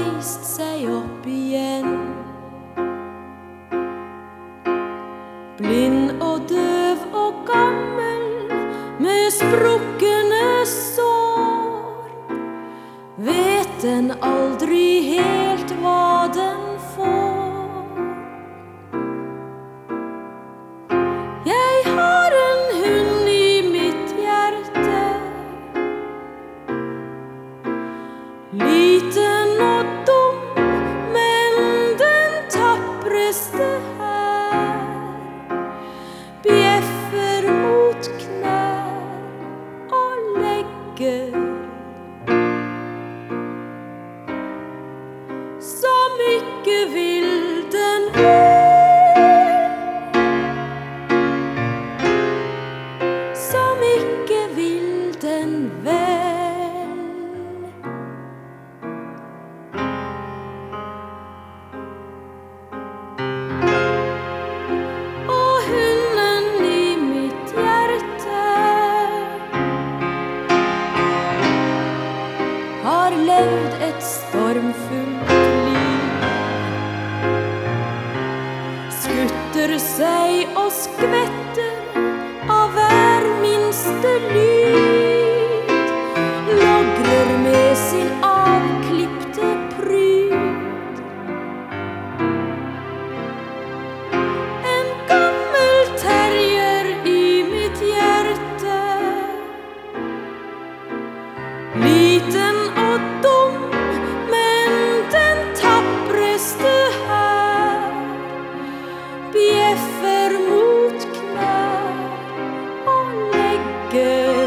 reist seg opp igjen. Blind og døv og gammel med sprukkene sår, vet den aldri helt hva den får. Jeg har en hund i mitt hjerte, liten og dum, men den tapreste her. Bjeffer mot knær og legger, så mykje vil den vel, så mykje vil den vel. Og hunden i mitt hjerte har levd et stormfullt liv, skutter seg og skvetter av hver minste lyd, logrer med sin avklippte pryd. En gammel terrier i mitt hjerte, liten og dum, men den tapreste her. Bjeffer mot knær og legger,